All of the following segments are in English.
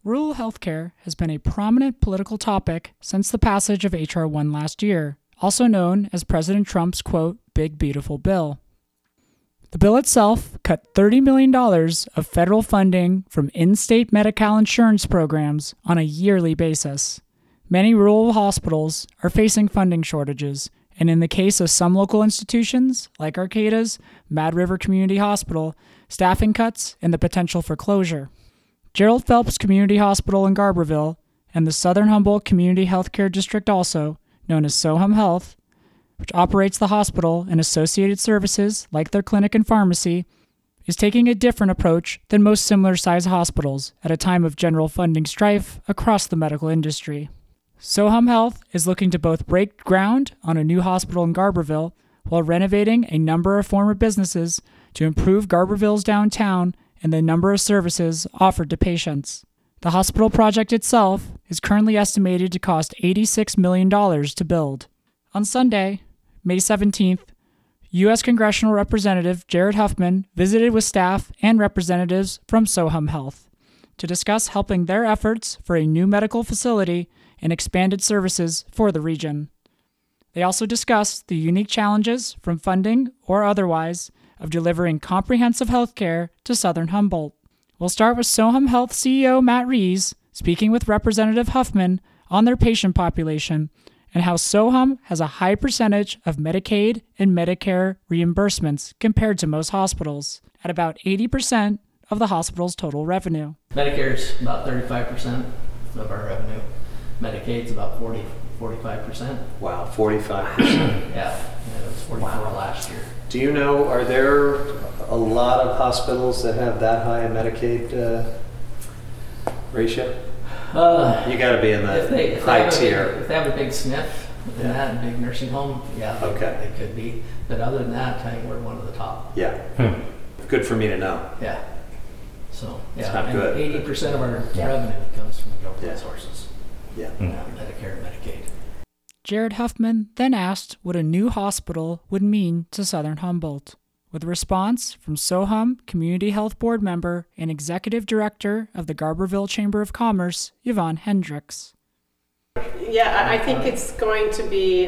Rural healthcare has been a prominent political topic since the passage of H.R. 1 last year, also known as President Trump's, quote, Big Beautiful Bill. The bill itself cut $30 million of federal funding from in-state Medi-Cal insurance programs on a yearly basis. Many rural hospitals are facing funding shortages, and in the case of some local institutions, like Arcata's Mad River Community Hospital, staffing cuts and the potential for closure. Gerald Phelps Community Hospital in Garberville and the Southern Humboldt Community Healthcare District, also known as SoHum Health, which operates the hospital and associated services like their clinic and pharmacy, is taking a different approach than most similar-sized hospitals at a time of general funding strife across the medical industry. SoHum Health is looking to both break ground on a new hospital in Garberville while renovating a number of former businesses to improve Garberville's downtown and the number of services offered to patients. The hospital project itself is currently estimated to cost $86 million to build. On Sunday, May 17th, U.S. Congressional Representative Jared Huffman visited with staff and representatives from SoHum Health to discuss helping their efforts for a new medical facility and expanded services for the region. They also discussed the unique challenges from funding or otherwise of delivering comprehensive health care to Southern Humboldt. We'll start with SoHum Health CEO Matt Rees speaking with Representative Huffman on their patient population and how SoHum has a high percentage of Medicaid and Medicare reimbursements compared to most hospitals, at about 80% of the hospital's total revenue. Medicare's about 35% of our revenue. Medicaid's about 45%. Wow, 45%. Yeah, it was 44 last year. Do you know, are there a lot of hospitals that have that high a Medicaid ratio? You got to be in the high tier. If they have a big SNF and that big nursing home, yeah, okay. They could be. But other than that, I think we're one of the top. Yeah. Good for me to know. Yeah. So, yeah, it's not and good. 80% of our revenue comes from government sources. Yeah. Medicare and Medicaid. Jared Huffman then asked what a new hospital would mean to Southern Humboldt, with a response from SoHum Community Health Board member and Executive Director of the Garberville Chamber of Commerce, Yvonne Hendricks. Yeah, I think it's going to be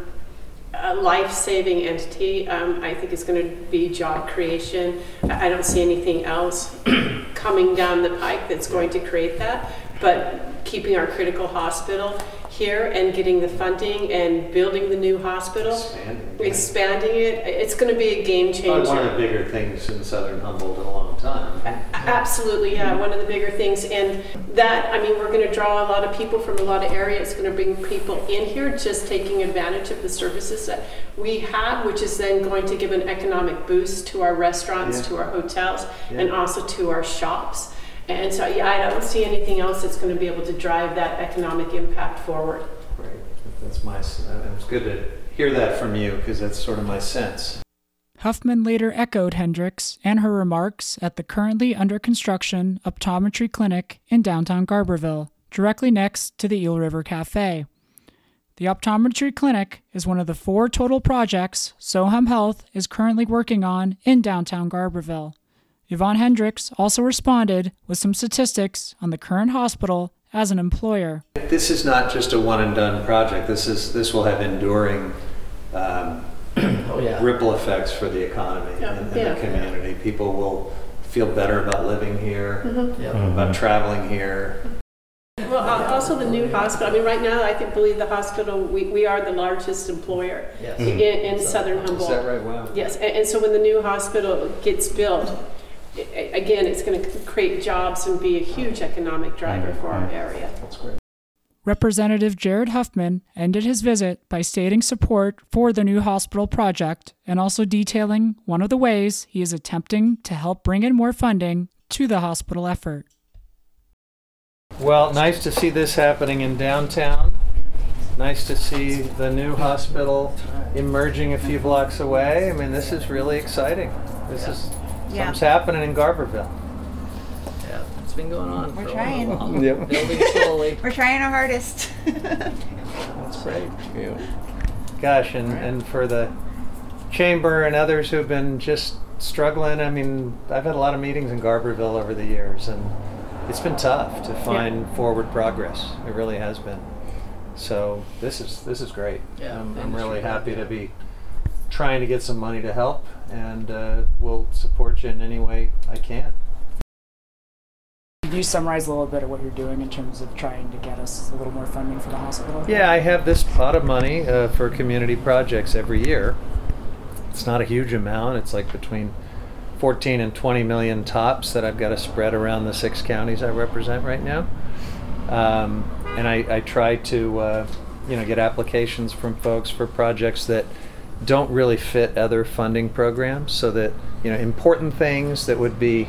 a life-saving entity. I think it's going to be job creation. I don't see anything else coming down the pike that's going to create that, but keeping our critical hospital here and getting the funding and building the new hospital, expanding it, it's going to be a game changer. One of the bigger things in Southern Humboldt in a long time. Absolutely, yeah, one of the bigger things. And that, I mean, we're going to draw a lot of people from a lot of areas. It's going to bring people in here just taking advantage of the services that we have, which is then going to give an economic boost to our restaurants, to our hotels, and also to our shops. And so, I don't see anything else that's going to be able to drive that economic impact forward. Right. It's good to hear that from you because that's sort of my sense. Huffman later echoed Hendricks and her remarks at the currently under construction optometry clinic in downtown Garberville, directly next to the Eel River Cafe. The optometry clinic is one of the 4 total projects SoHum Health is currently working on in downtown Garberville. Yvonne Hendricks also responded with some statistics on the current hospital as an employer. This is not just a one-and-done project. This will have enduring ripple effects for the economy and the community. People will feel better about living here, about traveling here. Well, also the new hospital. I mean, right now, I believe the hospital, we are the largest employer in Southern Humboldt. Is that right? Wow. Yes, and so when the new hospital gets built, again, it's going to create jobs and be a huge economic driver for our area. That's great. Representative Jared Huffman ended his visit by stating support for the new hospital project and also detailing one of the ways he is attempting to help bring in more funding to the hospital effort. Well, nice to see this happening in downtown. Nice to see the new hospital emerging a few blocks away. I mean, this is really exciting. Something's happening in Garberville. Yeah, it's been going on. We're trying. Building slowly. We're trying our hardest. That's great. Gosh, and for the chamber and others who've been just struggling. I mean, I've had a lot of meetings in Garberville over the years, and it's been tough to find forward progress. It really has been. So this is great. Yeah, I'm really happy to be trying to get some money to help, and we'll support you in any way I can. Can you summarize a little bit of what you're doing in terms of trying to get us a little more funding for the hospital? Yeah, I have this pot of money for community projects every year. It's not a huge amount. It's like between 14 and 20 million tops that I've got to spread around the 6 counties I represent right now. And I try to get applications from folks for projects that don't really fit other funding programs, so that important things that would be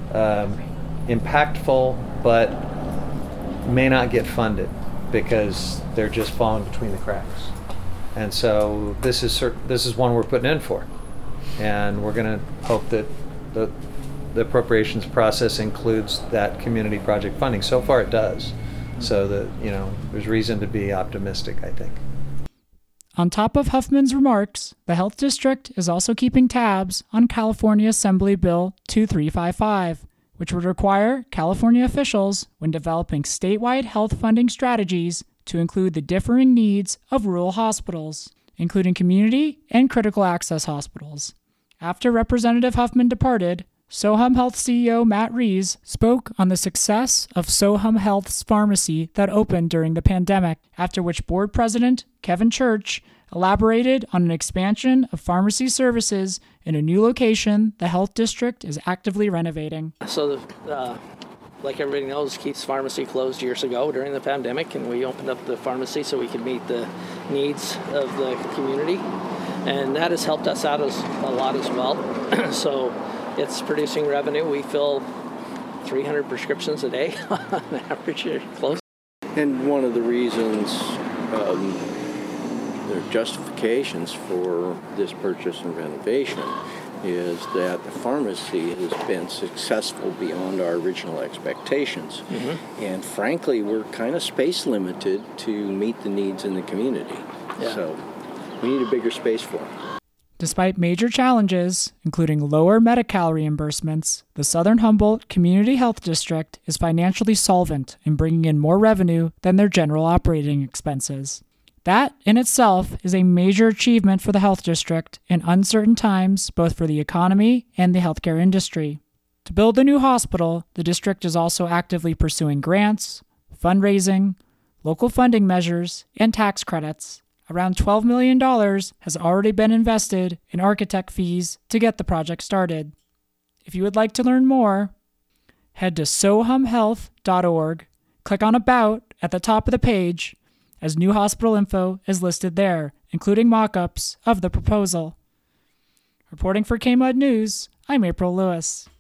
impactful but may not get funded because they're just falling between the cracks. And so this is one we're putting in for, and we're going to hope that the appropriations process includes that community project funding. So far it does, so that there's reason to be optimistic, I think. On top of Huffman's remarks, the Health District is also keeping tabs on California Assembly Bill 2355, which would require California officials, when developing statewide health funding strategies, to include the differing needs of rural hospitals, including community and critical access hospitals. After Representative Huffman departed, Sohum Health CEO Matt Rees spoke on the success of Sohum Health's pharmacy that opened during the pandemic, after which board president Kevin Church elaborated on an expansion of pharmacy services in a new location the health district is actively renovating. So, like everybody knows, Keith's Pharmacy closed years ago during the pandemic, and we opened up the pharmacy so we could meet the needs of the community, and that has helped us out a lot as well. So it's producing revenue. We fill 300 prescriptions a day on average, close. And one of the reasons there are justifications for this purchase and renovation is that the pharmacy has been successful beyond our original expectations. Mm-hmm. And frankly, we're kind of space limited to meet the needs in the community. Yeah. So we need a bigger space for them. Despite major challenges, including lower Medi-Cal reimbursements, the Southern Humboldt Community Health District is financially solvent in bringing in more revenue than their general operating expenses. That, in itself, is a major achievement for the health district in uncertain times, both for the economy and the healthcare industry. To build the new hospital, the district is also actively pursuing grants, fundraising, local funding measures, and tax credits. Around $12 million has already been invested in architect fees to get the project started. If you would like to learn more, head to sohumhealth.org, click on About at the top of the page, as new hospital info is listed there, including mock-ups of the proposal. Reporting for KMUD News, I'm April Lewis.